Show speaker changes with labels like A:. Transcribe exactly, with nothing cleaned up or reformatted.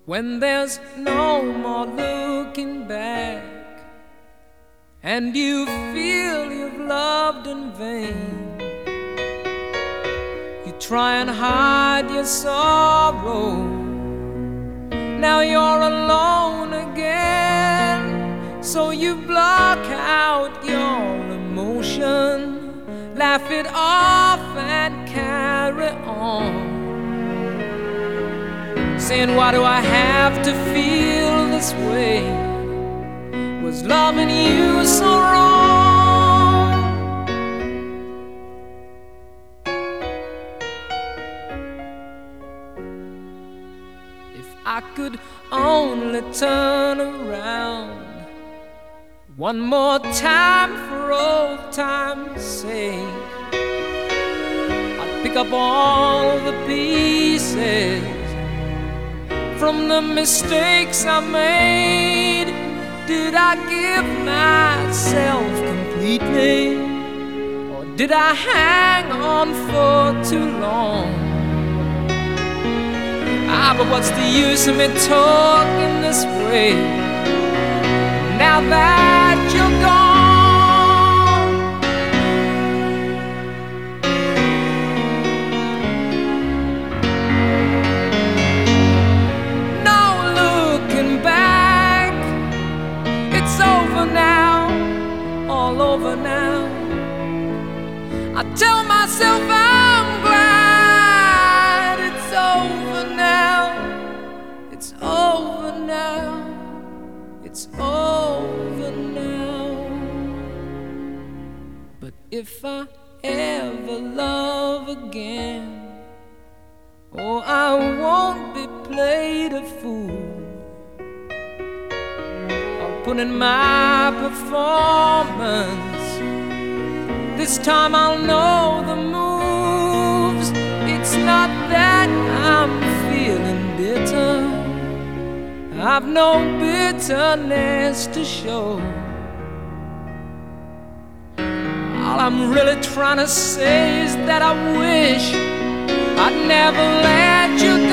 A: when there's no more looking back, and you feel you've loved in vain. You try and hide your sorrow, now you're alone again. So you block out your emotion, laugh it off and carry on, saying, why do I have to feel this way? Was loving you so wrong? If I could only turn around one more time for old time's sake, I'd pick up all the pieces from the mistakes I made. Did I give myself completely, or did I hang on for too long? Ah, but what's the use of me talking this way now that you're gone? No looking back, it's over now, all over now. I tell myself I'm glad it's over now, it's over now, it's over now. But if I ever love again, oh, I won't be played a fool. I'll put in my performance. This time I'll know the moves. It's not that I'm feeling bitter, I've no bitterness to show. All I'm really trying to say is that I wish I'd never let you go.